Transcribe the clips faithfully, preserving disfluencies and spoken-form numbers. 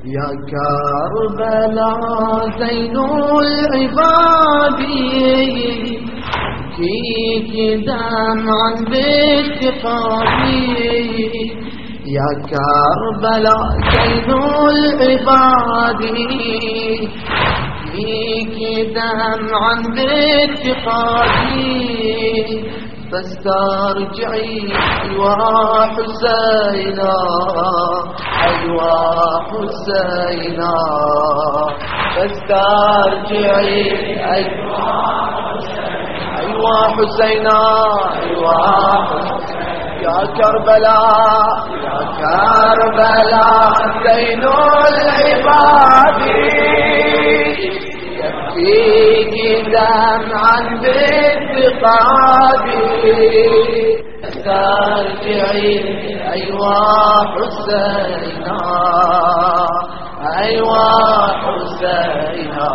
يا كربلاء زين العباد فيك دمعا باتقادي يا كربلاء زين العباد فيك دمعا باتقادي فاسترجعي أيوا حسينا أيوا حسينا فاسترجعي أيوا أيوا حسينا أيوا يا كربلاء يا كربلاء زين العباد يكفيك دمعا باتقادي فاسترجعي أيوا حسينا أيوا حسينا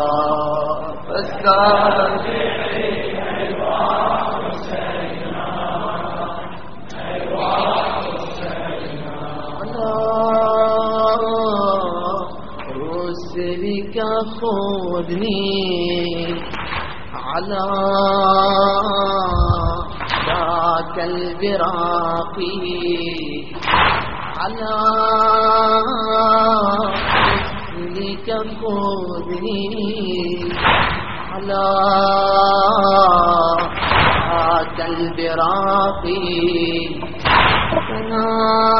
فاسترجعي أيوا حسينا أيوا حسينا رسلك خذني على ذاك البراق على رسلك خذني على ذاك البراق أنا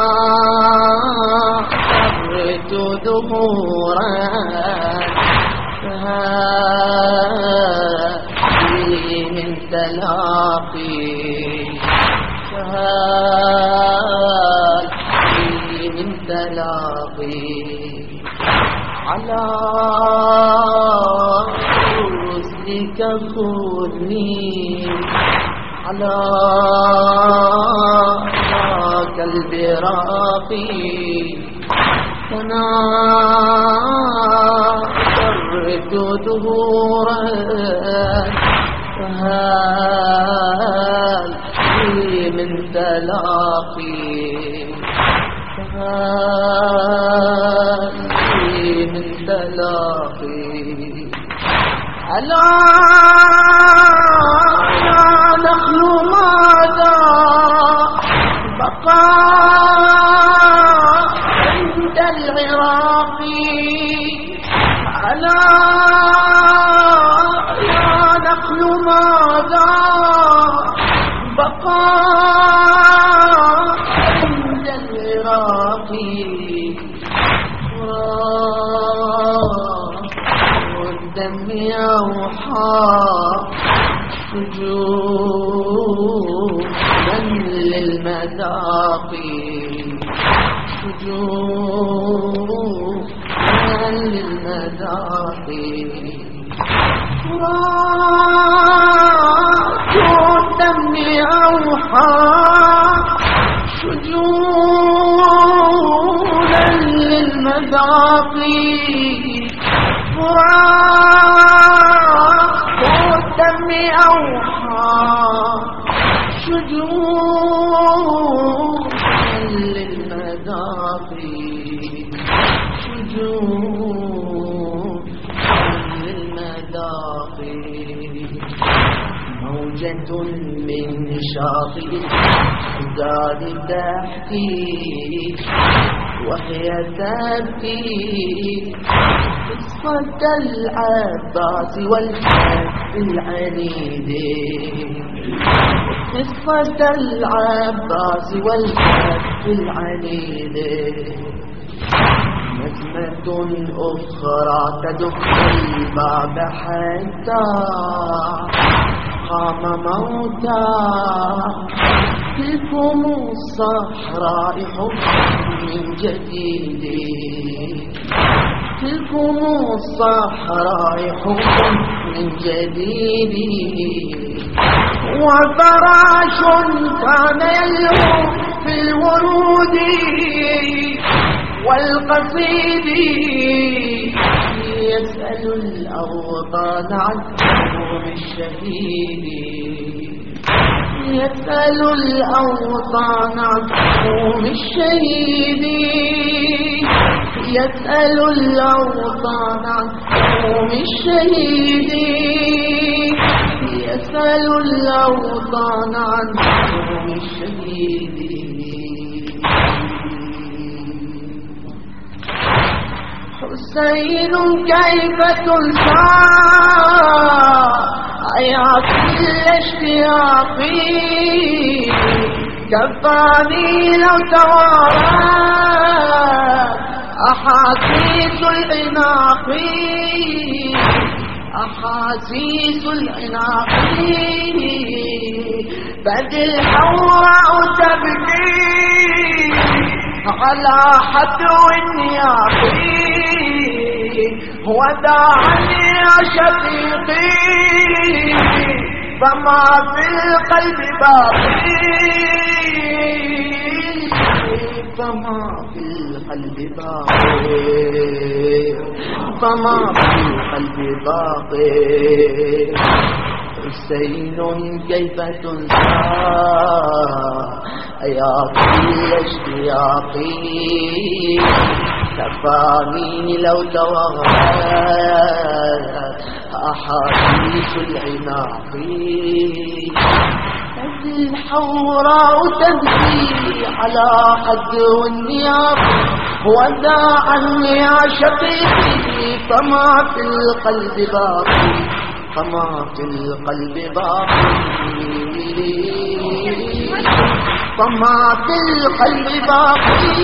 صرت ظهورا فهذه من تلاقي فهذه من تلاقي على رسلك خذني على ذاك البراق أنا صرت ظهورا فهذه من تلاقي فهذه من تلاقي ألا يا نخل ماذا بقى عند العراق ألا يا نخل ماذا بقى عند العراق والدم يوحى سجودا للمذاق سجودا للمذاق فرات الدم أوحى سجودا للمذاق فرات الدم أوحى سجودا للمذاق سجودا للمذاق موجة من شاطئ الزاد تحتي وهي تبكي قصة العباس والحب العنيد قصة العباس والحب العنيد نسمة أخرى تدق الباب حتى قام موتى تلكم الصحراء حب من جديد تلكم الصحراء حب من جديد وفراش كان يلهو في الورود والقصيد يسأل الأوطان عن قوم الشهيد يسأل الأوطان عن قوم الشهيد يسأل الأوطان عن قوم الشهيد يسأل الأوطان عن قوم الشهيد حسين كيف تنسى يا كل اشتياقي كفاني لو توارت أحاسيس العناق أحاسيس العناق بد الحوراء تبكي على حتو النياق وداعني يا شفيقي فما في القلب باقي فما في القلب باقي فما في القلب باقي حسين كيف تنسى يا كل اشتياقي كفاني لو توغلت أحاسيس العناق الحوراء تبكي على حد النياق وداعني يا شقيقي فما في القلب باقي فما في القلب باقي فما في القلب باقي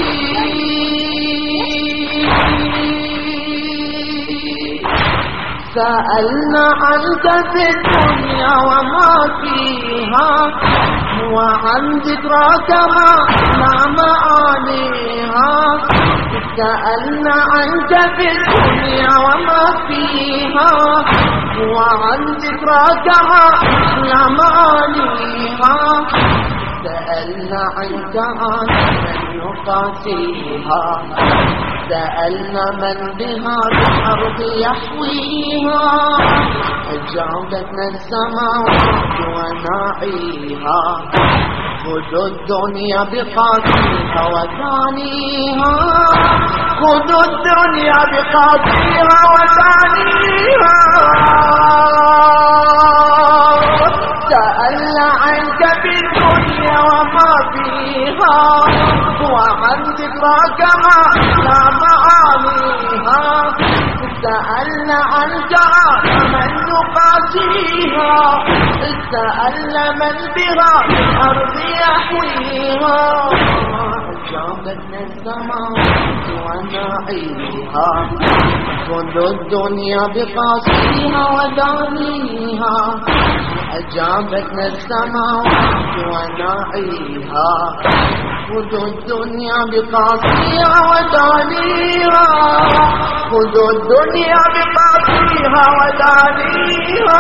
سألنا عنك في الدنيا وما فيها وعن ذكراك ما لا معانيها سألنا عنك في الدنيا وما فيها وعن ذكراك ما لا معانيها سألنا عنك عن من يقاسيها سألنا من بها الأرض يحويها أجابتنا السماوات وناعيها خذوا الدنيا بقاسيها وثانيها خذوا الدنيا بقاسيها وثانيها سألنا عنك في الدنيا وما فيها وعن ذكراك ما لا معانيها سألنا عنك من نقاسيها سألنا من بها الأرض يحويها أجابتنا السماوات وناعيها خذوا الدنيا بقاسيها ودانيها أجابتنا السماوات وناعيها خذوا الدنيا بقاسيها ودانيها خذوا الدنيا بقاسيها ودانيها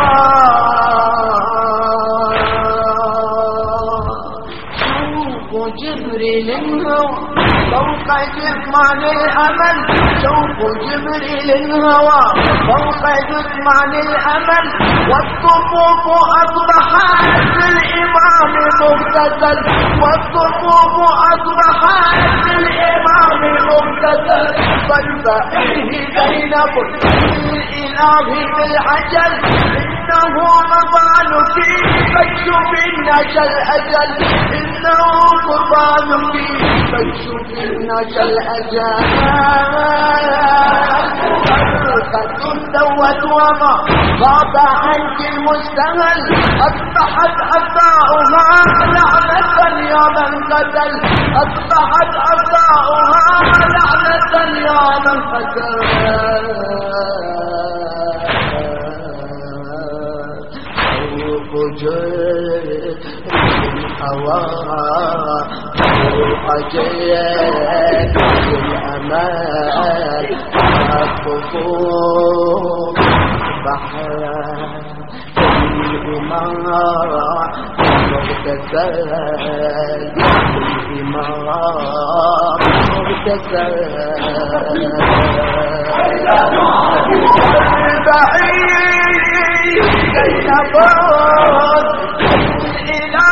شوق جبريل الهوى فوق جثمان الأمل شوق جبريل الهوى فوق جثمان الأمل والصفوف أصبحت للإمام مغتسل والصفوف أصبحت للإمام مغتسل فالفائه زينب الإله بالعجل إنه مضان فيه فاكشف النجا الأجل إنه مضان فيه فاكشف النجا الأجل قد دوت وما غاب عنك المستهل أصبحت أبناؤها لعنة يا من قتل أصبحت أبناؤها لعنة يا من قتل فجر الهوى فوق جيد الأمال الصفوف بحر الإمارة مغتسل الإمارة مغتسل البعيد كي نفوت إلى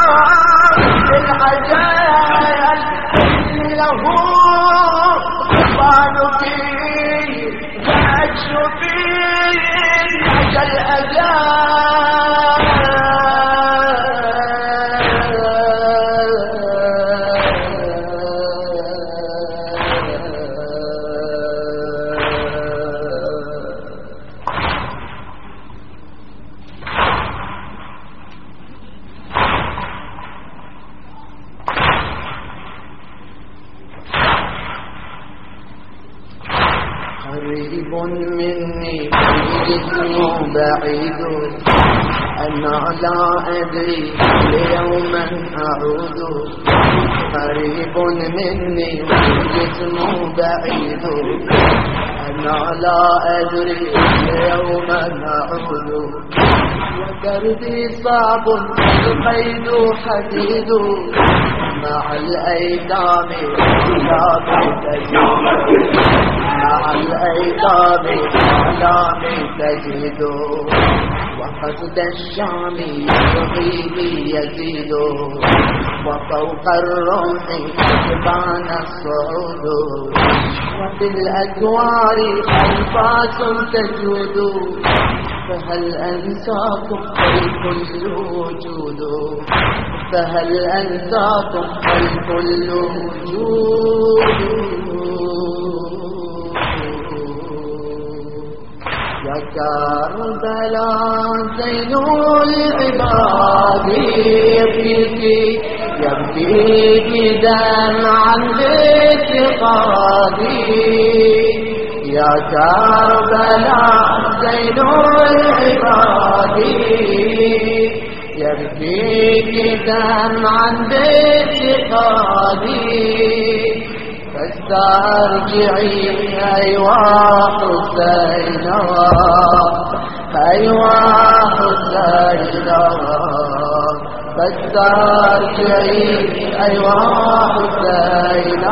العجل له قريب مني الجسم بعيد أنا لا أدري ليوما أعود قريب مني الجسم بعيد أنا لا أدري ليوما أعود ودربي صعب القيد حديد مع الأيتام لا تجد مع الأيتام لا تجد وقصد الشام يغيب يزيد وفوق الرمح جبان الصعود وفي الأكوار أنفاس تجود فهل أنساكم فالكل وجود فهل أنساكم فالكل وجود يا كربلاء زين العباد يبكيك يبكيك دمعا باعتقادي يا كربلاء زين العباد يبكيك دمعا باعتقادي فاسترجعي أيوا حسينا أيوا حسينا فاسترجعي أيوا حسينا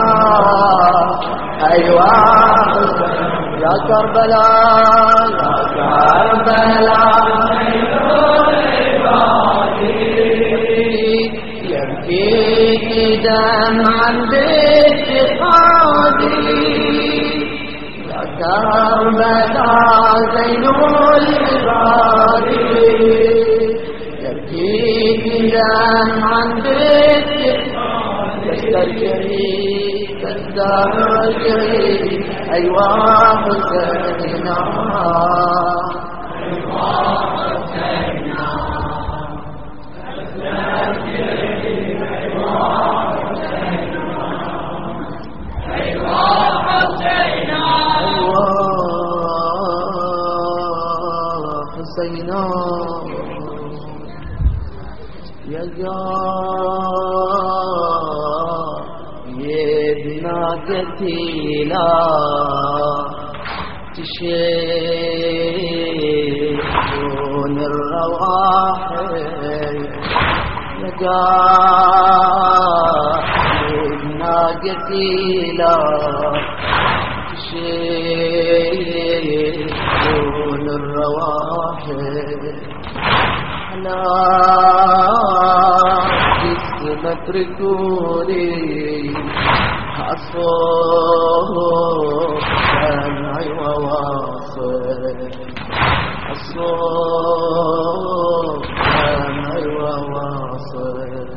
أيوا حسينا يا كربلاء يا كربلاء يبكيك دمعا باعتقادي يا كربلاء زين العباد يبكيك دمعا باعتقادي تسترجعي تسترجعي أيوا حسينا حسينا يا ابن قتيلا تشيخون الرواحل يا ابن قتيلا تشيخون الرواحل لا جسم اتركوني الصوت سمعي وواصل الصوت سمعي وواصل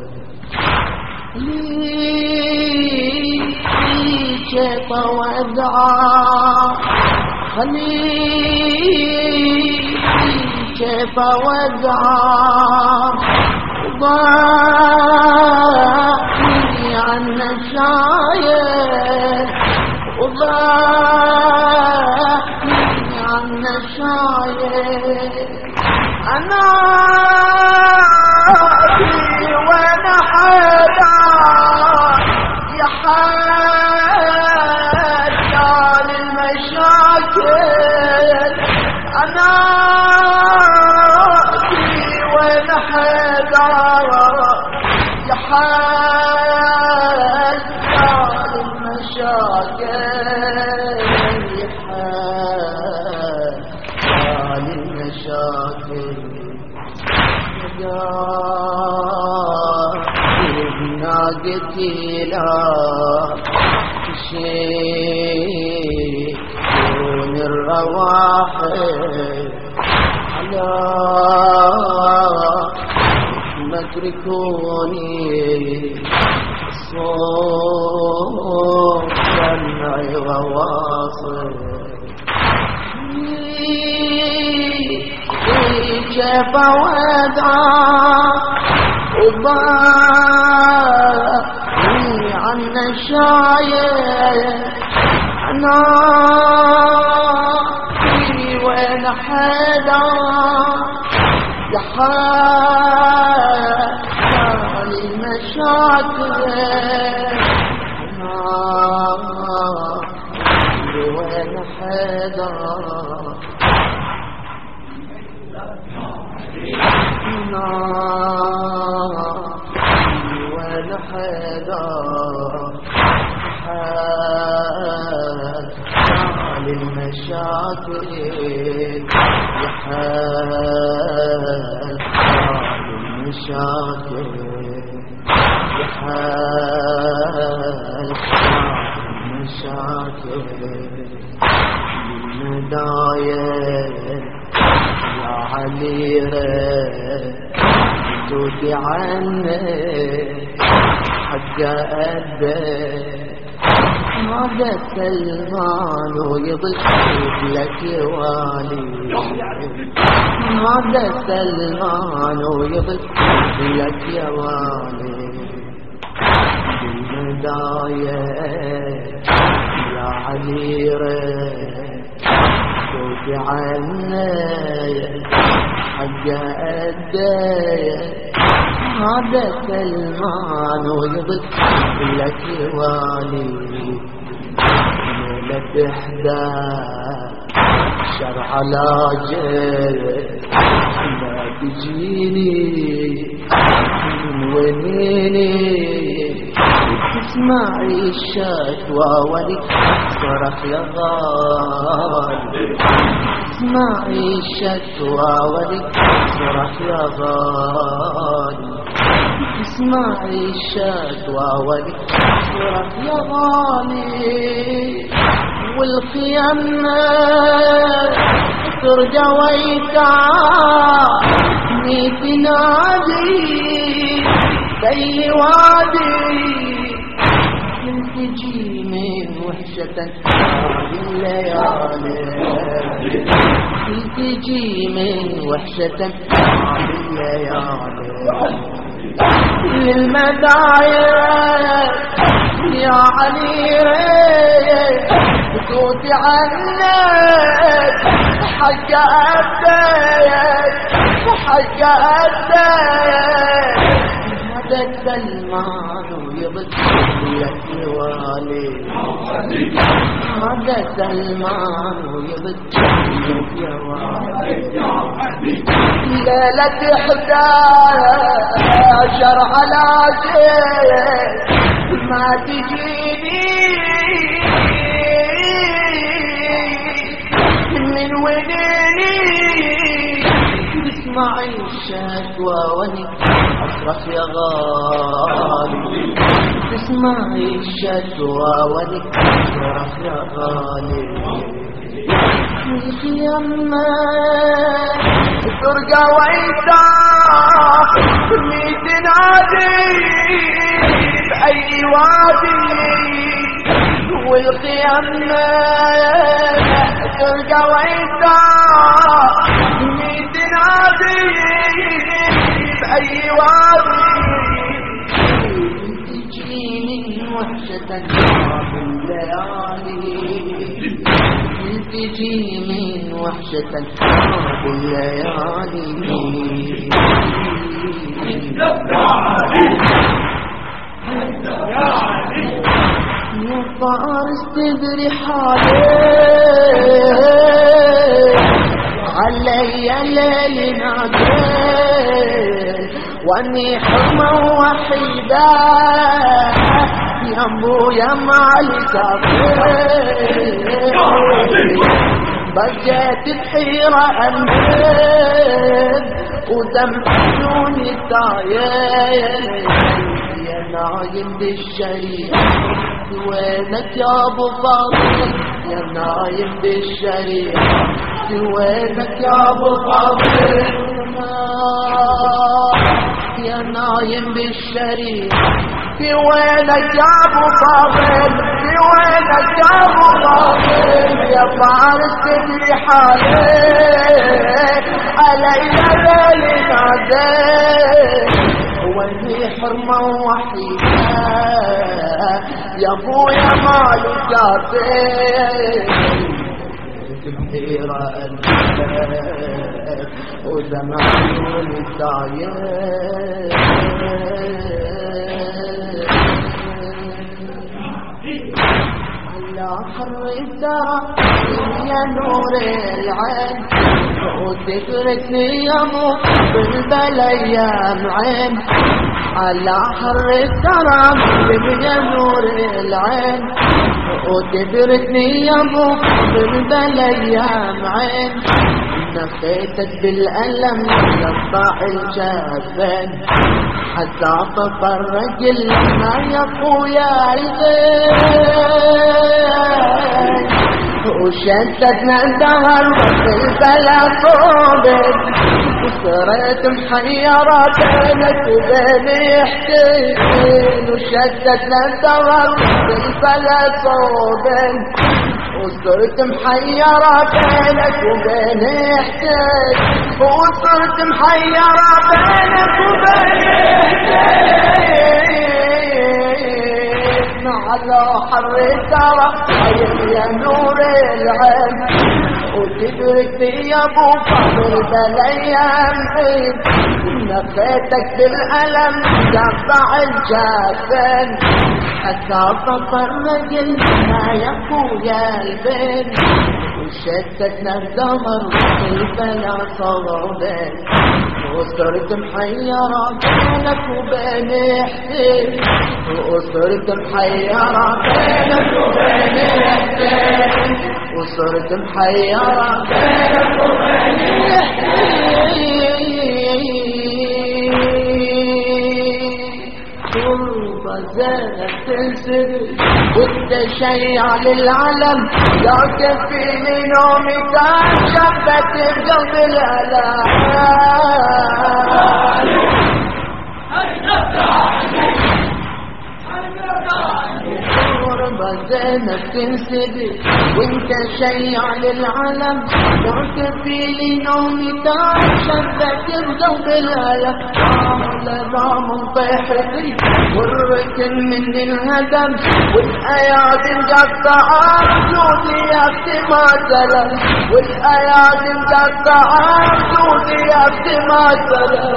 لي كيف ودعا خليل كيف ودعا ضاعني عن الشاير وضاعني عن الشاير أنا أبي وأنا حدا يا حدا للمشاكل أنا أبي وأنا حدا يا حدا للمشاكل يا حدا للمشاكل يا ابن قتيلا شيء واحد على ما تركوني الصوت جمعي وواصل كيف ودعا وضاعني عنا شايل أنا وين حدا يحال المشاكل أنا وين حدا أنا وين حدا حال المشاكل يحال المشاكل يحال المشاكل المداير يا عليرة تودي عني حق قدك هذا سلمان ويضحك لك والي هذا سلمان ويضحك لك يا والي بالمداية يا عليرة صوتي عني حق قدك هذا سلمان ويضحك لك والي لا تحدى شرع لاجل لا تجيني من وينيني تسمعي الشكوى ولك صرخ يا غالي تسمعي الشكوى ولك صرخ يا غالي تسمعي الشكوى ولك صرخ يا غالي والخيمة ترجع ويتعاني تنادي بي وادي تجي من وحشة الليالي تجي من وحشة الليالي للمداير يا عليرة بتوتي عنك حق قدك حق قدك هذا سلمان ويضحك لك والي هذا سلمان ويضحك لك يا والي ليلة حداشر على شيء ما تجيني من وينيني تسمعي الشكوى ونك أصرخ يا غالي تسمعي الشكوى ولك صرخ يا غالي الخيمة ترقى ويتاح تنادي بأي وادي والخيمة ترقى ويتاح تنادي بأي وادي وحشة الليالي تجي من وحشة الليالي يا فارس تدري حالي علي ليل نادي واني حمى وحيدة يا ابويا معلي كافر بقيت بحيرة أمد ودمع عيوني طاير يا نايم بالشريعة وينك يا ابو فاضل يا نايم بالشريعة في وينك يا ابو فاضل يا نايم بالشريعة في وينك يا ابو فاضل في وينك يا ابو فاضل يا فارس تدري حالك علينا ليل نادي واني حرمة وحيدة يا ابويا مالي كافي كثيرة انت وزماني ساير على حر الدرى يا نور العين وتتركني يا مو بالبلية معين على حر الدرى يا نور العين وتتركني يا مو بالبلية معين نفيتك بالألم يقطع الجبين حتى تفرج لما يا خويا البين وشدتنا الدهر وفي البلا صوبك وصرت محيرة بينك وبيني حكين وشدتنا الدهر وفي البلا صوبك وصرت محيرة بينك وبيني حكين وصرت محيرة بينك وبيني حكين على حر الدرى يا نور العين وتدركني يا ابو فاضل بالايام عيد نفيتك بالالم قطع الجبين حتى تفرج لنا يا خويا البين وشتتنا الدمر في البلا صوبين وصرت محيرة بينك وبيني حسين وصرت محيرة بينك وبيني حسين وصرت محيرة بينك وبيني حسين تربة زانت تنسد والتشيع للعلم لا كفيني نومي كان شبت بقلب الألام تربة زانت تنسد وانت شيع للعلم لا كفيني نومي كان شبت بقلب الألم نظام طيحتي والركن من الهدم والأيادي مقطعة جودي يفتي ما سلم والأيادي مقطعة جودي يفتي ما سلم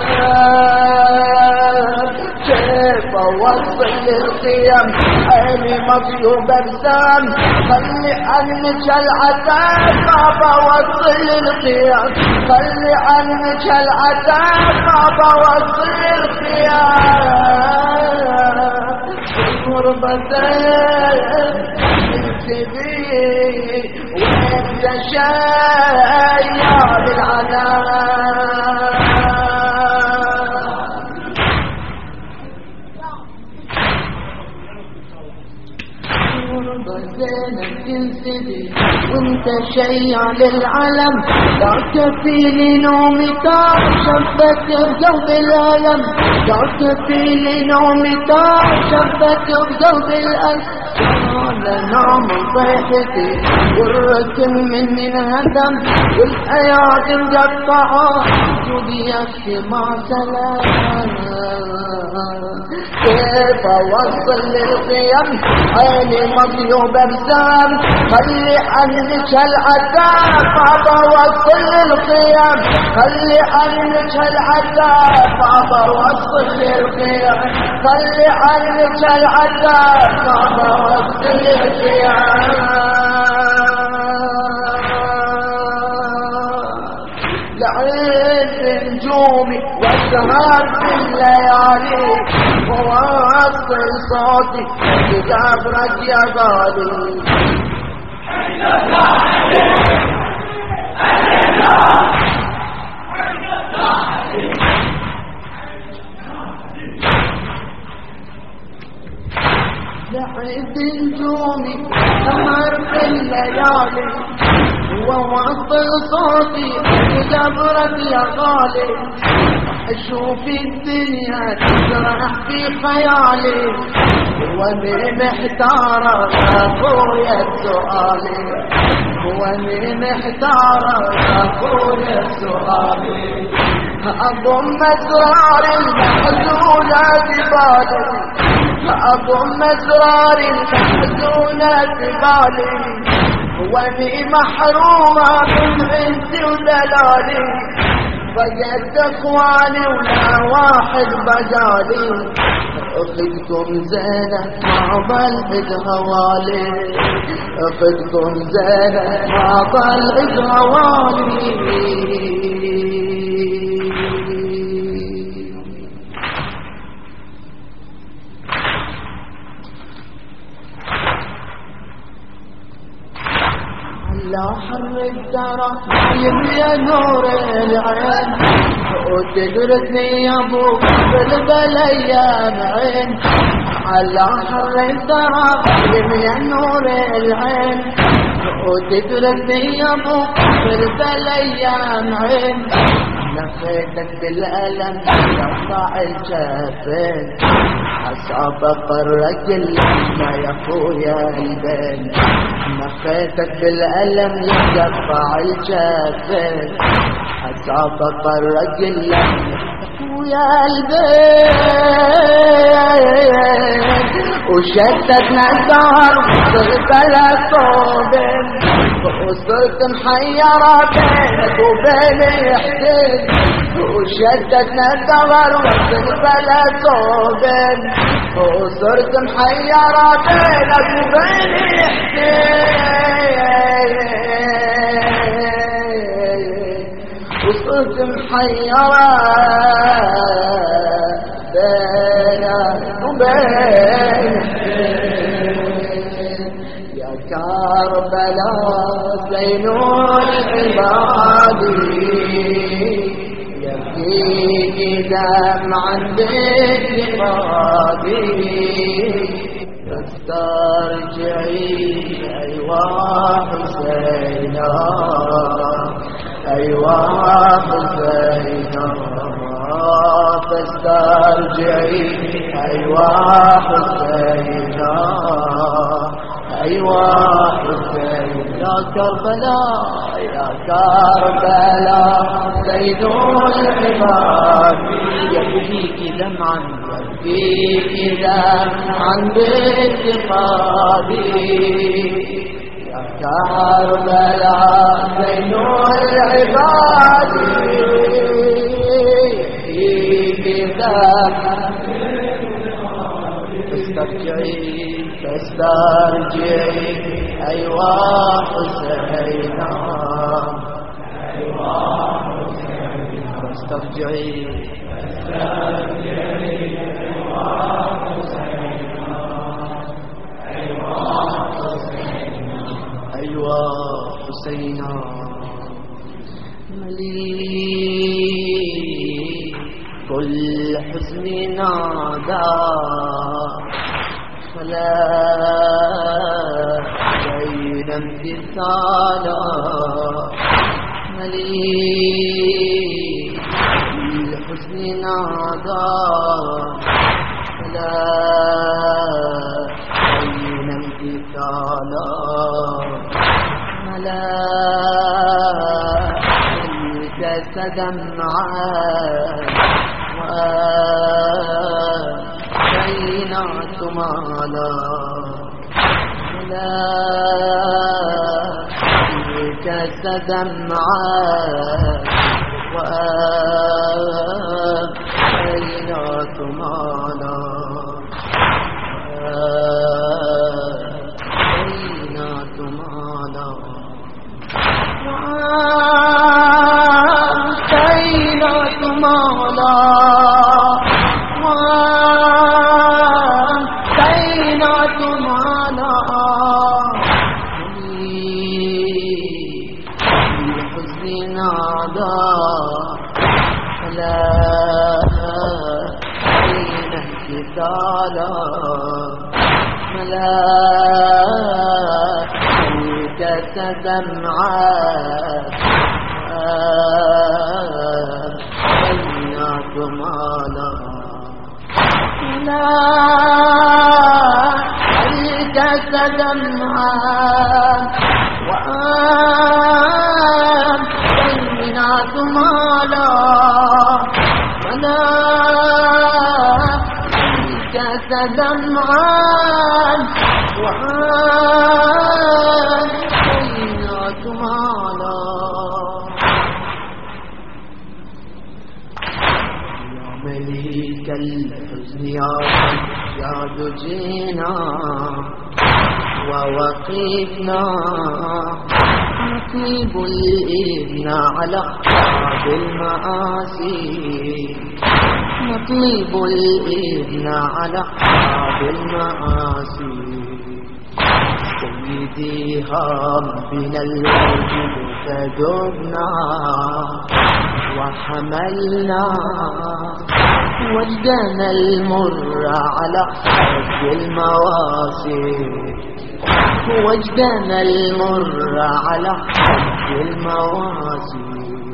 كيف أوصل للقيم عيني مصيوبة بسام خلي عنك العتاب بابا وصل للقيم خلي عنك العتاب بابا وصل غربتين انتبي وانت شايع بالعنان غربتين انتبي وانت شيع للعلم لا كفيني نومي طار شبك بقلب الألم لا كفيني نومي طار شبك بقلب الألم على نوم ضيحتي والركن مني انهدم والأيادي مقطعة جودي يكفي مع سلام كيف أوصل للقيم عيني مضيوبة بسام خلي عنك العذاب بابا وصل للقيم خلي عنك العذاب بابا وصل للقيم خلي عنك العذاب بابا وصل للقيم لعين نجومي واسهر في الليالي وواصل صوتي بقبرك يا غالي لعين نجومي سهر في الليالي خيالي ووصل صوتي جبرت يا غالي اشوف الدنيا تسرح في خيالي ومن محتارة يا خويا سؤالي ومن محتارة يا خويا سؤالي أضم أسرار المحزونة ببالي أضم أسرار المحزونة ببالي واني محرومة من عزي ودلالي فقدت اخواني ولا واحد بجالي اخذكم زينة ما ظل هوالي اخذكم زينة ما ظل هوالي لا حرك درى يا نور العين وتدركني يا ابو بالبليان عين على حرك درى يا نور العين وتدركني يا ابو بالبليان عين نفيتك بالألم يقطع الجبين أصعب الرجل ما يا خويا البين نفيتك بالألم يقطع الجبين أصعب الرجل يا البين وشتتنا الدهر وصرت لا صوبين وصرت محيرة بينك وبين حسين وشتتنا الدهر وصرت لا صوبين وصرت محيرة بينك وبين حسين وصرت محيرة بينك وبين يا كربلاء زين العباد يبكيك دمعا باتقادي تسترجعي أيوا حسينا أيوا حسينا تسترجعي أيوا حسينا أيوا حسين يا كربلاء يا كربلاء زين العباد يبكيك دمعا يبكيك دمعا باتقادي يا كربلاء زين العباد يبكيك دمعا تسترجعي تسترجعي أيوا حسينا أيوا حسينا تسترجعي تسترجعي أيوا حسينا أيوا حسينا أيوا حسينا مليء كل حزن نادى فلا بين امتثالا مليء الحزن نادى فلا بين امتثالا ملا الجسد دمعا بينات مالا لا جسد معاك وبينات مالا بينات مالا بينات مالا ملائكة دمعات بينات مالا لا أريدك دمعات وآن بينات مالا ولا أريدك دمعات وآن بينات مالا يا مليك الحزن يا سجاد جينا ووقفنا نطيب الإذن على أصحاب المآسي نطيب الإذن على أصحاب المآسي سيدي هام بنا الوجد فدبنا وحملنا وجدنا المر على حد المواسي وجدنا المر على حد المواسي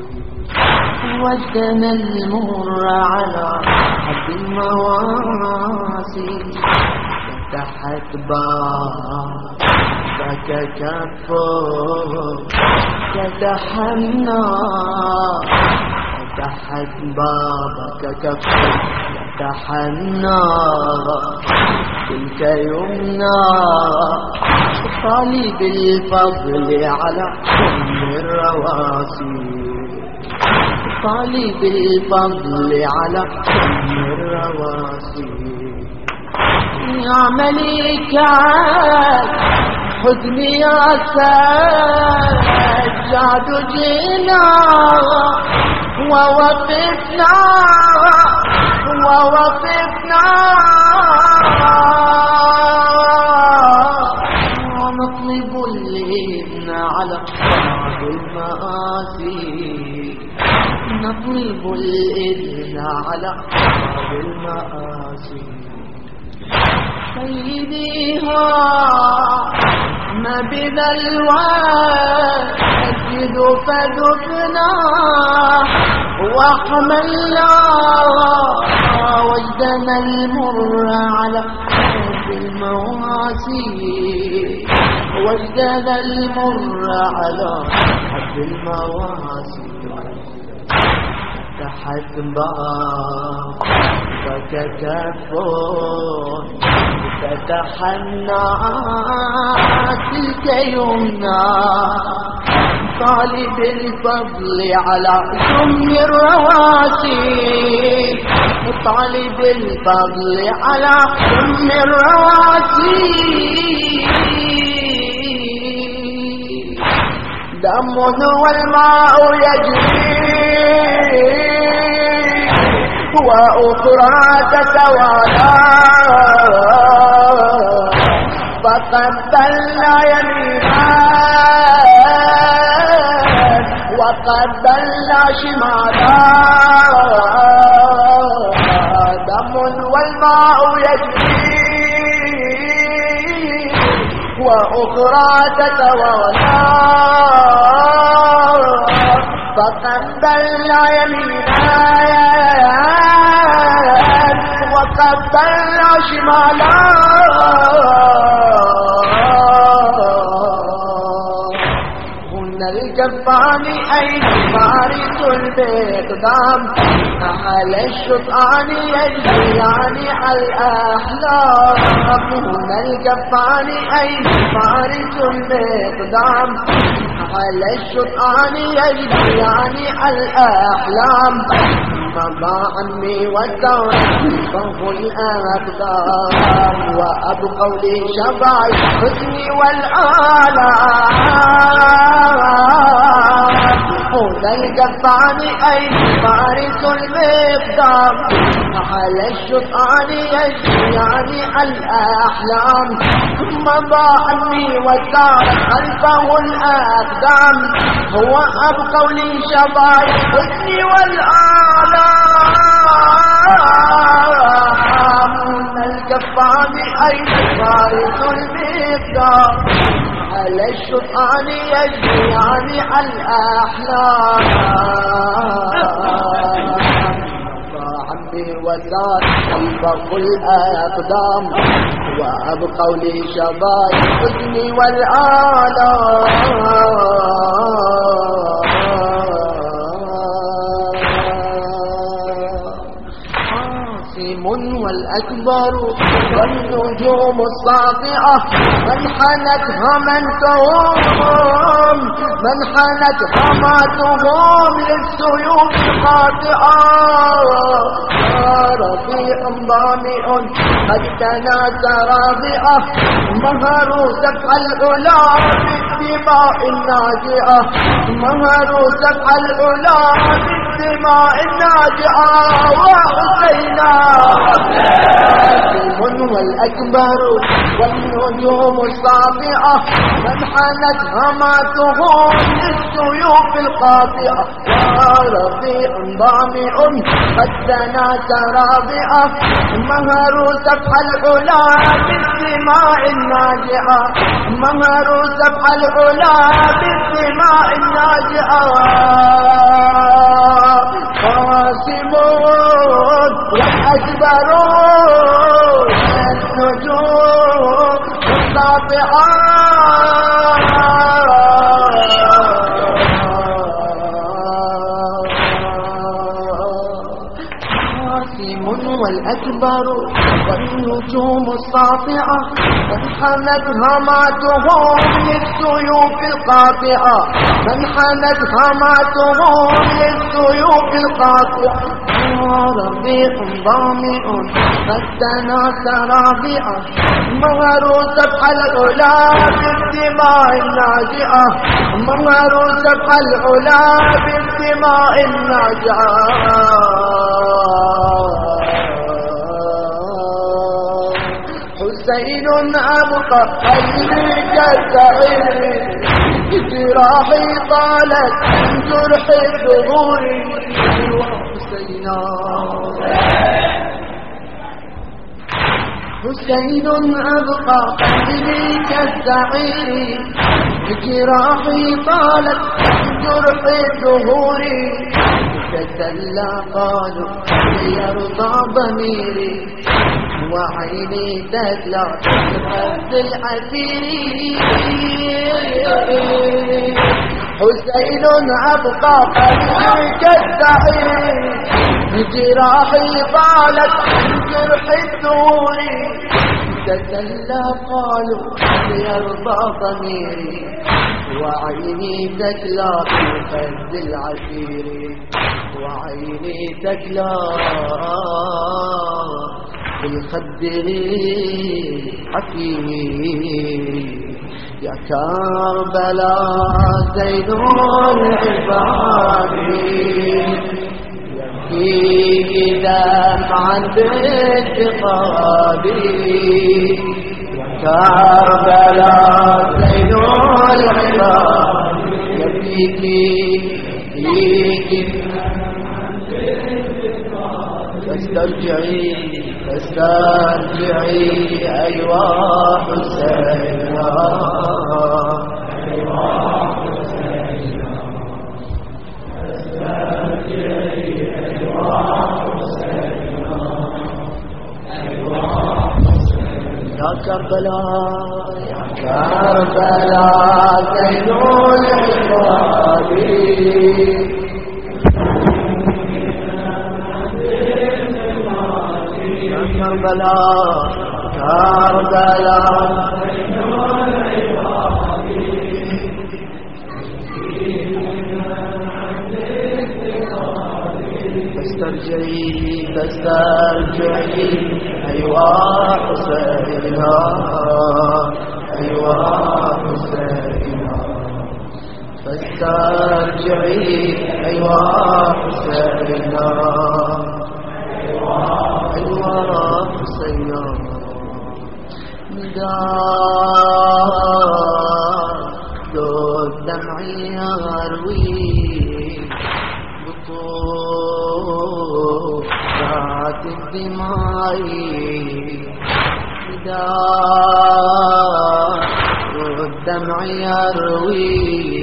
وجدنا المر على حد المواسي فتحت بابك كفه فتحنا فتحت بابك كفه فتحنا تلك يمنى طالب الفضل على حم الرواسي طالب الفضل على حم الرواسي يا مليك حزن يا سجاد جينا ووقفنا ووقفنا ونطلب الإذن على أصحاب المآسي نطلب الإذن على أصحاب المآسي سيديها ما بذا الواسد فدفنا وحملنا وجدنا المر على حب المواسي وجدنا المر على حب المواسي تحت بابك كفون فتحنا تلك يمنى طالب الفضل على سم الرواسي طالب الفضل على سم الرواسي دم والماء يجري وأخرى تتوالى فقبلنا يمينا وقبلنا شمالا دم والماء يجري وأخرى تتوالى فقبلنا يمينا وقبلنا شمالا هن الجبان أين فارس البقدام على الشطآن يجريان الأحلام هن الجبان أين فارس البقدام على الشطآن يجريان الأحلام مضى عمي والدور فهو الأقدار وأبقوا لي شبعي حزني والآلام هنا القطعان أين فارس المقدام على الشطآن يجريان الأحلام مضى عمي والدار خلفه الأقدام هو أبقوا لي شبعي حزني والآلام الجبان أين فارس المقدام على الشطآن يجريان الأحلام عمي وزار البرق الأقدام وأبقوا لي شباب حزني والآلام والأكبر والنجوم الساطعة من حنتها من تهم من حنتها ما تهم للسيوف القاطعة يا رفيع ضامئ قد تناسى راضئة مهر سفح العلا بالدماء الناجئة مهر سفح العلا بالدماء الناجئة وحسينا والأكبر والنجوم الساطعة من حنت هماتهم للسيوف القاطعة يا رفيع ضامئ قد تناسى رابعة مهر سفح العلا بالدماء الناجعة مهر سفح العلا بالدماء الناجعة قاسمون والأكبرون النجوم الساطعة والأكبر والنجوم الساطعة من حنت هماتهم للسيوف القاطعة من حنت هماتهم للسيوف القاطعة يا رفيع ضامئ قد تناسى رابعة مهر سفح العلا بالدماء الناجعة مهر سفح العلا بالدماء الناجعة حسين أبقى قلبي كالسعير جراحي طالت من جرح الظهور وحسينا حسين أبقى قلبي كالسعير جراحي طالت من جرح الظهور تسلى قالوا ليرضى ضميري وعيني تدلع تخذ العسير حسين أبقى قلبي كالسعير جراحي طالت من جرح الثور تسلى قالوا ليرضى ضميري وعيني تكلى في خد العسير وعيني تكلى في الخد الحكيم يا كربلاء زين العباد يبكي دمعا بافتقادي كربلاء زين العباد يبكي يبكي فاسترجعي فاسترجعي أيوا حسينا أيوا حسينا فاسترجعي أيوا حسينا أيوا حسينا يا كربلاء يا كربلاء زين العباد كربلاء كربلاء تسترجعي تسترجعي أيوا حسينا أيوا حسينا فاسترجعي أيوا حسينا أيوا حسينا مداد الدمع يروي بطولات الدماء مداد والدمع يروي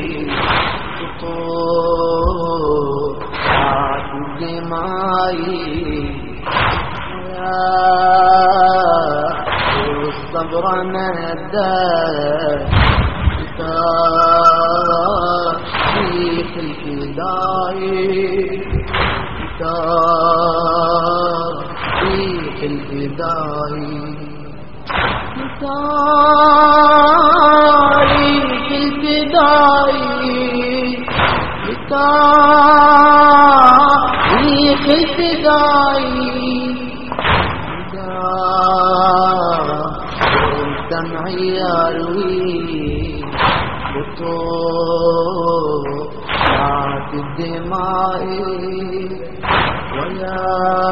قطرات الدماء والصبر مدى تاريخ الفداء تاريخ الفداء تاريخ الفداء تاريخ الفداء الدمع يروي قطرات الدماء ويا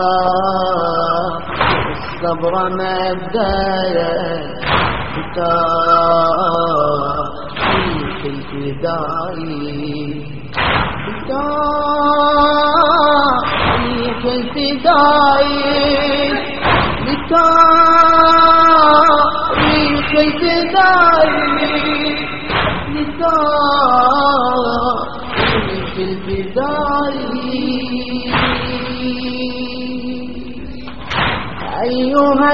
الصبر مبدايا تاريخ الفداء تاريخ الفداء لتاريخ الفداء لتاريخ الفداء أيها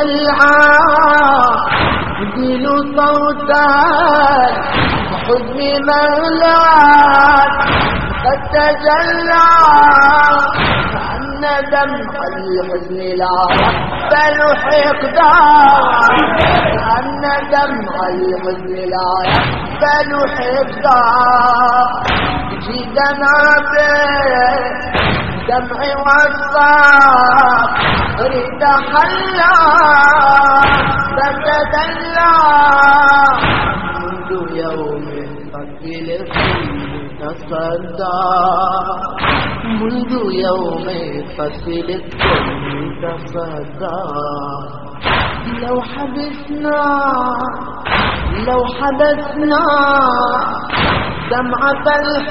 العادل صوتا حزن مولاك قد تجلى كأن دمع الحزن لا يقبل حقدا كأن دمع الحزن لا يقبل حقدا جئتنا بدمع والصاف رد حلا تتدلى منذ يوم قبل تصدى منذ يوم فصل الدم تصدى لو حبسنا لو حبسنا دمعة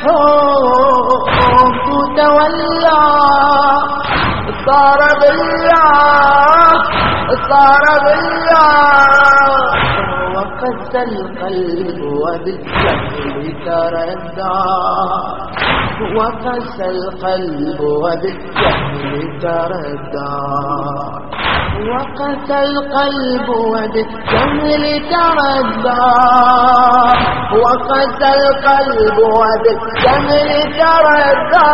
الحب تولى صار بالله صار بالله وقسى القلب وبالجهل تردى وقسى القلب وبالجهل تردى وقسى القلب وبالجهل تردى وقسى القلب وبالجهل تردى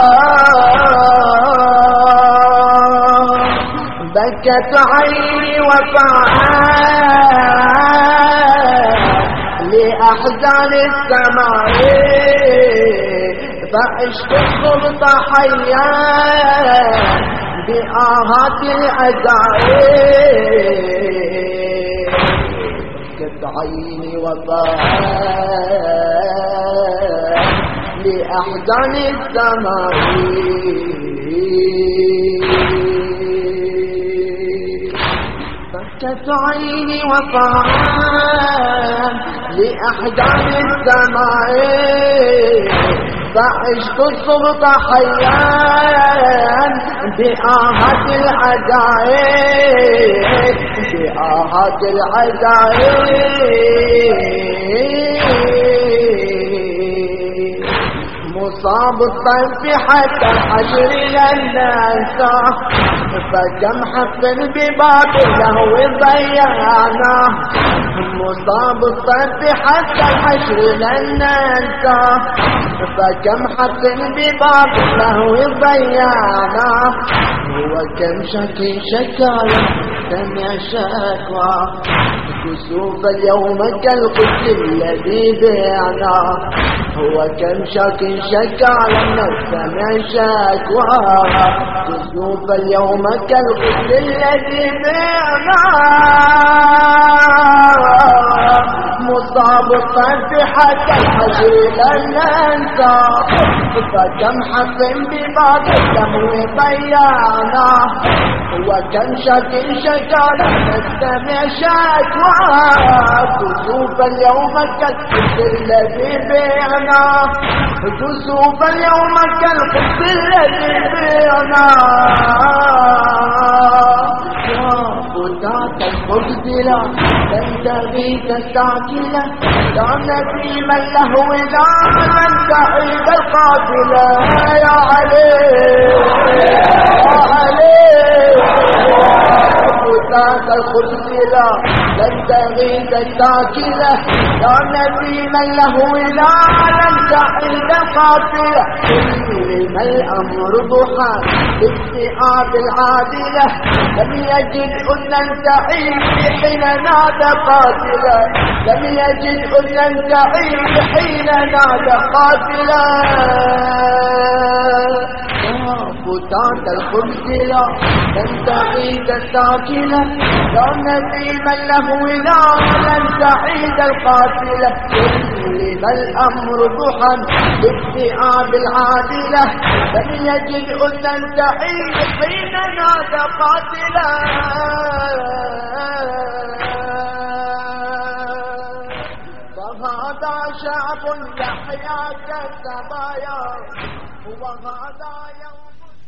بكت عيني وفعال لأحزان السماء فعشت الصبط حيا بآهات العزائم بكت عيني وفعال لأحزان السماء بكت عيني وفعال لأحزان السماء فعشت الصبط حيا بآهات العزائم بآهات العزائم مصاب الطيف حتى الحجر للناس فكم حق بباب له ضيعنا مصاب الطيف حتى الحجر للناس فكم حق بباب له ضيعنا وكم شك شكايا سمع شكوى كسوف اليوم كالقدس الذي بعنا هو كم شك شكا لما سمع شكوى كسوف اليوم كالقدس الذي بعنا مصاب الطرف حتى الحجر لن ننسى فكم حق ببعض الدم ضيعنا وكم شك شكا لما سمع شكوى كسوف اليوم كالقدس الذي بعنا كسوف اليوم كالقدس الذي بعنا فتاة الخبز لا تنتهي تستعجله يا نبي من له إذا لم تعيد القافلة يا علي يا علي فتاة الخبز لا تنتهي تستعجله يا نبي من له إذا لم تعيد القافلة إنما الأمر ضحى بالثئاب العادلة لم يجد أذنا تعيش حين نادى قاتلا لم يجد أذنا تعيش حين نادى قاتلا فتاة الخبز لا تنتهي تستعجله يا نبي من له إذا لم تعيد القافلة إنما الأمر ضحى بالثئاب العادلة لم يجد أذنا تعيش حين نادى قاتلا فهذا شعب يحيا كالسبايا وهذا يوم